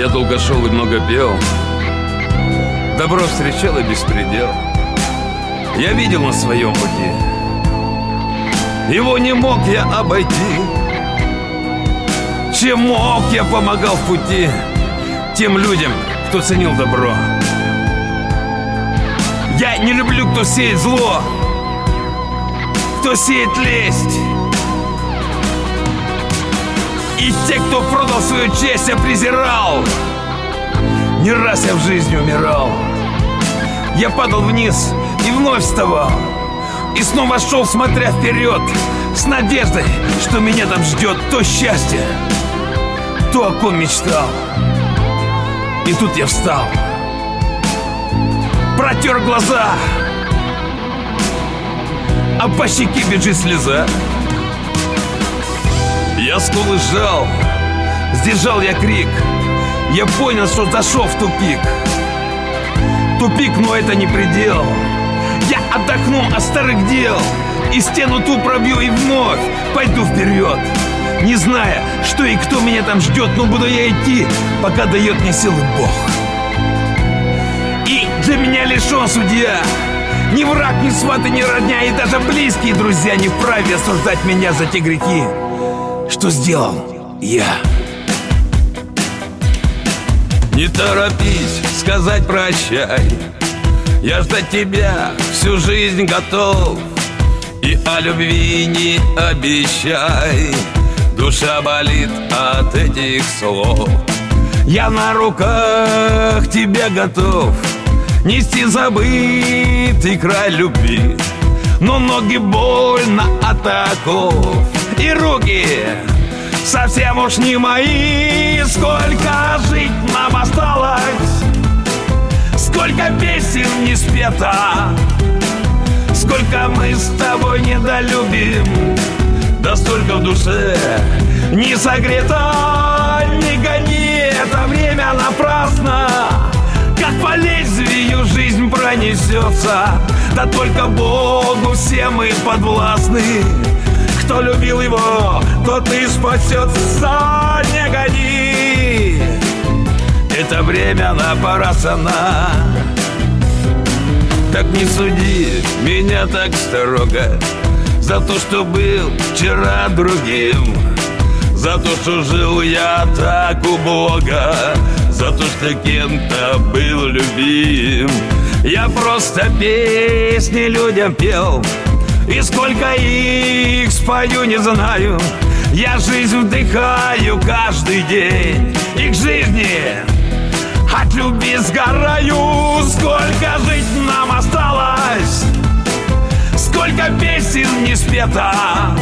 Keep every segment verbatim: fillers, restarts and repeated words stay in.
Я долго шел и много пел, добро встречал и беспредел. Я видел на своем пути, его не мог я обойти. Чем мог, я помогал в пути тем людям, кто ценил добро. Я не люблю, кто сеет зло, кто сеет лесть. И те, кто продал свою честь, я презирал. Не раз я в жизни умирал. Я падал вниз и вновь вставал, и снова шел, смотря вперед, с надеждой, что меня там ждет то счастье, то, о ком мечтал. И тут я встал, протер глаза, а по щеке бежит слеза. Я скулы сжал, сдержал я крик. Я понял, что зашел в тупик. Тупик, но это не предел. Я отдохну от старых дел и стену ту пробью и вновь пойду вперед, не зная, что и кто меня там ждет. Но буду я идти, пока дает мне силы Бог. И для меня лишь он судья, ни враг, ни сват и ни родня, и даже близкие друзья не вправе осуждать меня за те грехи, что сделал я. Не торопись сказать прощай, я ждать тебя всю жизнь готов. И о любви не обещай, душа болит от этих слов. Я на руках тебя готов нести забытый край любви, но ноги больно от оков, и руки совсем уж не мои. Сколько жить нам осталось, сколько песен не спето, сколько мы с тобой недолюбим, да столько в душе не согрето. Не гони это время напрасно, как по лезвию жизнь пронесется, да только Богу все мы подвластны. Кто любил его, тот и спасется. Не гони это время напрасно, так не суди меня так строго за то, что был вчера другим, за то, что жил я так убого, за то, что кем-то был любим. Я просто песни людям пел, и сколько их спою, не знаю. Я жизнь вдыхаю каждый день, и к жизни от любви сгораю. Сколько жить нам осталось, сколько песен не спето,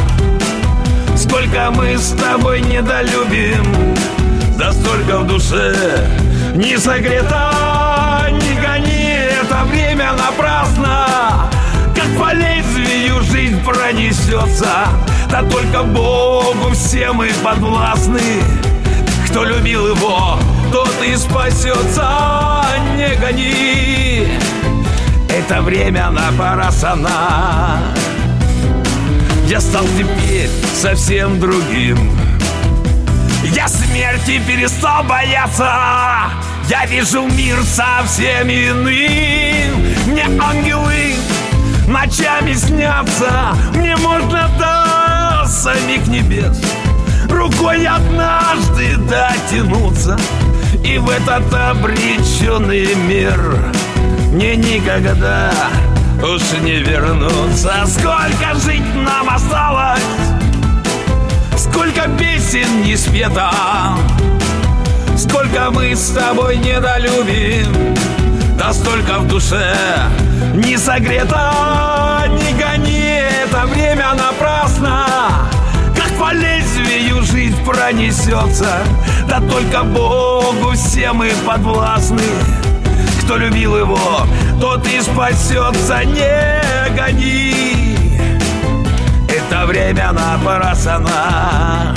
сколько мы с тобой недолюбим, да столько в душе не согрето. Не гони это время напрасно, как по лезвию жизнь пронесется, да только Богу все мы подвластны. Кто любил его, тот и спасется. Не гони это время напрасно. Я стал теперь совсем другим, я смерти перестал бояться. Я вижу мир совсем иным. Мне ангелы ночами снятся, мне можно до самих небес рукой однажды дотянуться, и в этот обреченный мир мне никогда уж не вернуться. Сколько жить нам осталось, сколько песен не спето, сколько мы с тобой недолюбим, да столько в душе не согрето. Не гони это время напрасно, как по лезвию жизнь пронесется, да только Богу все мы подвластны. Кто любил его, тот и спасется. Не гони это время напрасно.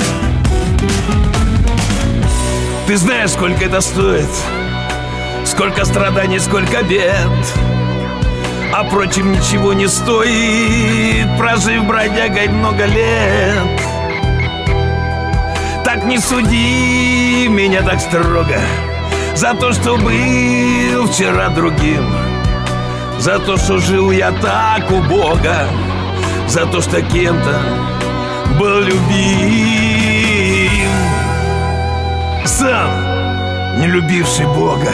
Ты знаешь, сколько это стоит, сколько страданий, сколько бед, а прочим ничего не стоит, прожив бродягой много лет. Так не суди меня так строго За то, что был вчера другим, за то, что жил я так убого, за то, что кем-то был любим. Сам не любивший Бога.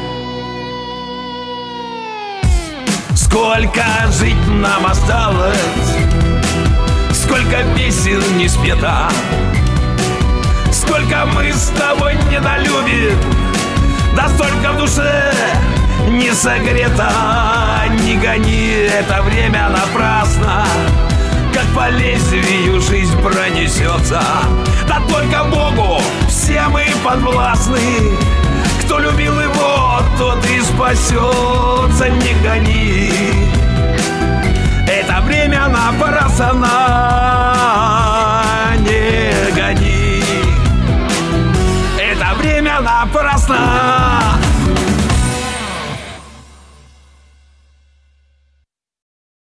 Сколько жить нам осталось, сколько песен не спета, сколько мы с тобой недолюбим, да столько в душе не согрето. Не гони это время напрасно, как по лезвию жизнь пронесется. Да только Богу все мы подвластны, кто любил его, тот и спасется. Не гони это время напрасно, не гони это время напрасно.